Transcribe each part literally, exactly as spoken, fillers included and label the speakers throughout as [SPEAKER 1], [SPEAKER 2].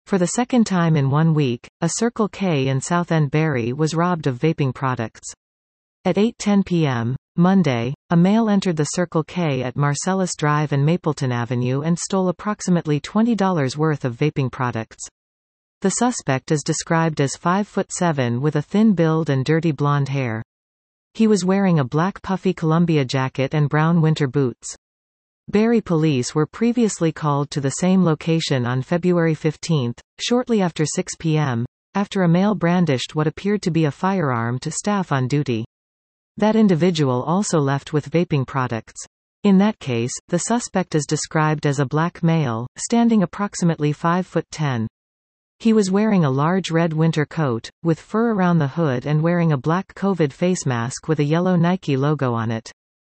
[SPEAKER 1] For the second time in one week, a Circle K in Southend Bury was robbed of vaping products. At eight ten p m Monday, a male entered the Circle K at Marcellus Drive and Mapleton Avenue and stole approximately twenty dollars worth of vaping products. The suspect is described as five foot seven with a thin build and dirty blonde hair. He was wearing a black puffy Columbia jacket and brown winter boots. Bury police were previously called to the same location on February fifteenth, shortly after six p m, after a male brandished what appeared to be a firearm to staff on duty. That individual also left with vaping products. In that case, the suspect is described as a black male, standing approximately five foot ten. He was wearing a large red winter coat, with fur around the hood and wearing a black COVID face mask with a yellow Nike logo on it.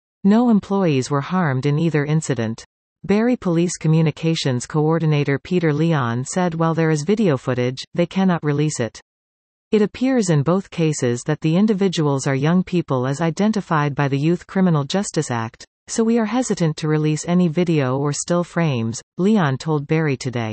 [SPEAKER 1] No employees were harmed in either incident. Bury Police Communications Coordinator Peter Leon said while there is video footage, they cannot release it. It appears in both cases that the individuals are young people as identified by the Youth Criminal Justice Act, so we are hesitant to release any video or still frames, Leon told Bury Today.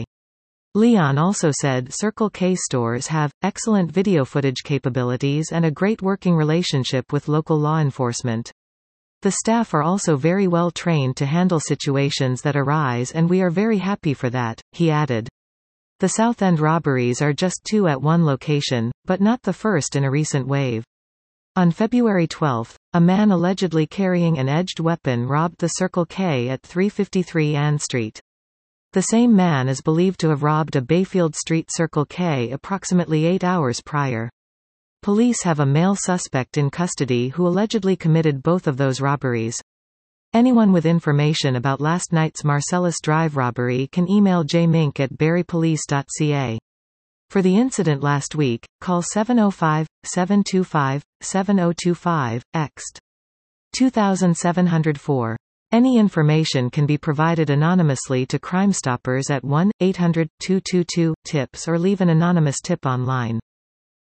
[SPEAKER 1] Leon also said Circle K stores have excellent video footage capabilities and a great working relationship with local law enforcement. The staff are also very well trained to handle situations that arise and we are very happy for that, he added. The Southend robberies are just two at one location, but not the first in a recent wave. On February twelfth, a man allegedly carrying an edged weapon robbed the Circle K at three fifty-three Ann Street. The same man is believed to have robbed a Bayfield Street Circle K approximately eight hours prior. Police have a male suspect in custody who allegedly committed both of those robberies. Anyone with information about last night's Marcellus Drive robbery can email j mink at bury police dot c a. For the incident last week, call seven oh five, seven two five, seven oh two five, ext. two seven oh four. Any information can be provided anonymously to Crime Stoppers at one eight hundred, two two two, TIPS or leave an anonymous tip online.